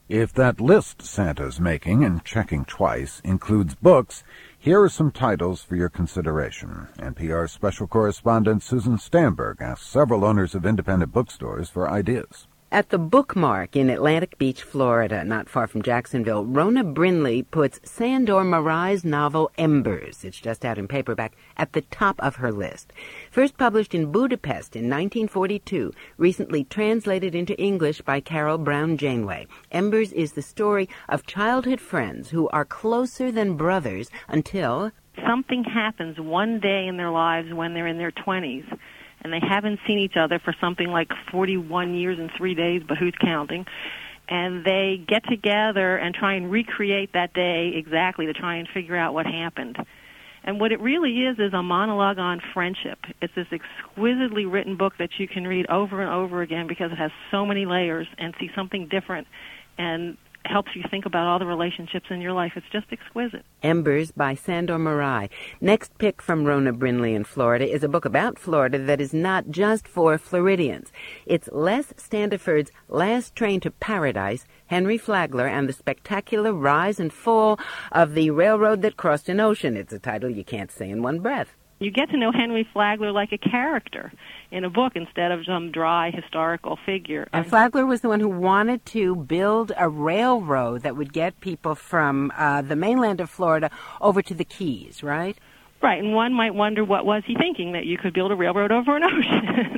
If that list Santa's making and checking twice includes books, here are some titles for your consideration. NPR special correspondent Susan Stamberg asked several owners of independent bookstores for ideas. At the Bookmark in Atlantic Beach, Florida, not far from Jacksonville, Rona Brindley puts Sandor Marai's novel Embers, it's just out in paperback, at the top of her list. First published in Budapest in 1942, recently translated into English by Carol Brown Janeway. Embers is the story of childhood friends who are closer than brothers until something happens one day in their lives when they're in their 20s. And they haven't seen each other for something like 41 years and 3 days, but who's counting? And they get together and try and recreate that day exactly to try and figure out what happened. And what it really is a monologue on friendship. It's this exquisitely written book that you can read over and over again because it has so many layers and see something different and helps you think about all the relationships in your life. It's just exquisite. Embers by Sandor Marai. Next pick from Rona Brindley in Florida is a book about Florida that is not just for Floridians. It's Les Standiford's Last Train to Paradise, Henry Flagler, and the Spectacular Rise and Fall of the Railroad That Crossed an Ocean. It's a title you can't say in one breath. You get to know Henry Flagler like a character in a book instead of some dry historical figure. And Flagler was the one who wanted to build a railroad that would get people from the mainland of Florida over to the Keys, right? Right, and one might wonder what was he thinking, that you could build a railroad over an ocean,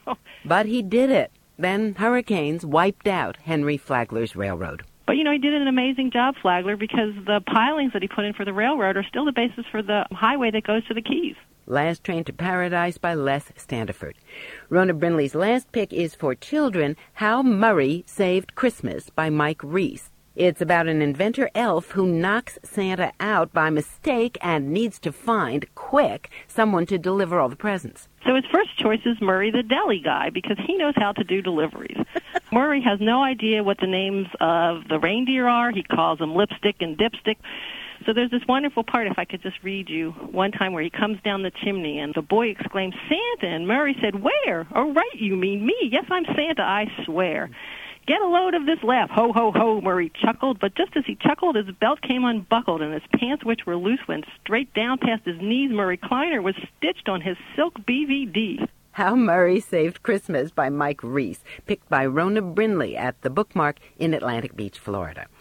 But he did it. Then hurricanes wiped out Henry Flagler's railroad. But, he did an amazing job, Flagler, because the pilings that he put in for the railroad are still the basis for the highway that goes to the Keys. Last Train to Paradise by Les Standiford. Rona Brindley's last pick is for children, How Murray Saved Christmas by Mike Reese. It's about an inventor elf who knocks Santa out by mistake and needs to find, quick, someone to deliver all the presents. So his first choice is Murray the deli guy because he knows how to do deliveries. Murray has no idea what the names of the reindeer are. He calls them lipstick and dipstick. So there's this wonderful part, if I could just read you, one time where he comes down the chimney and the boy exclaims, Santa, and Murray said, where? Oh, right, you mean me. Yes, I'm Santa, I swear. Get a load of this laugh. Ho, ho, ho, Murray chuckled. But just as he chuckled, his belt came unbuckled, and his pants, which were loose, went straight down past his knees. Murray Kleiner was stitched on his silk BVD. How Murray Saved Christmas by Mike Reese, picked by Rona Brindley at the Bookmark in Atlantic Beach, Florida.